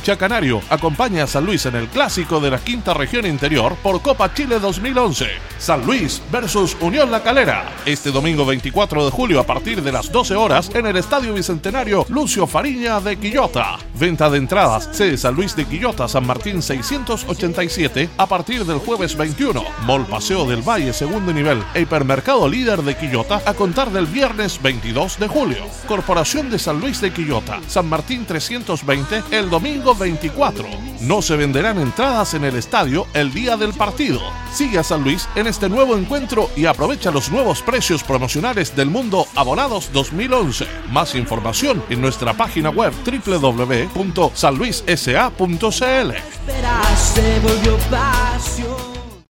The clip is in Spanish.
hincha canario acompaña a San Luis en el clásico de la quinta región interior por Copa Chile 2011. San Luis versus Unión La Calera. Este domingo 24 de julio a partir de las 12 horas en el Estadio Bicentenario Lucio Fariña de Quillota. Venta de entradas, sede San Luis de Quillota, San Martín 687 a partir del jueves 21. Mall Paseo del Valle, segundo nivel e hipermercado líder de Quillota a contar del viernes 22 de julio. Corporación de San Luis de Quillota, San Martín 320 el domingo 24. No se venderán entradas en el estadio el día del partido. Sigue a San Luis en este nuevo encuentro y aprovecha los nuevos precios promocionales del Mundo Abonados 2011. Más información en nuestra página web www.sanluisa.cl.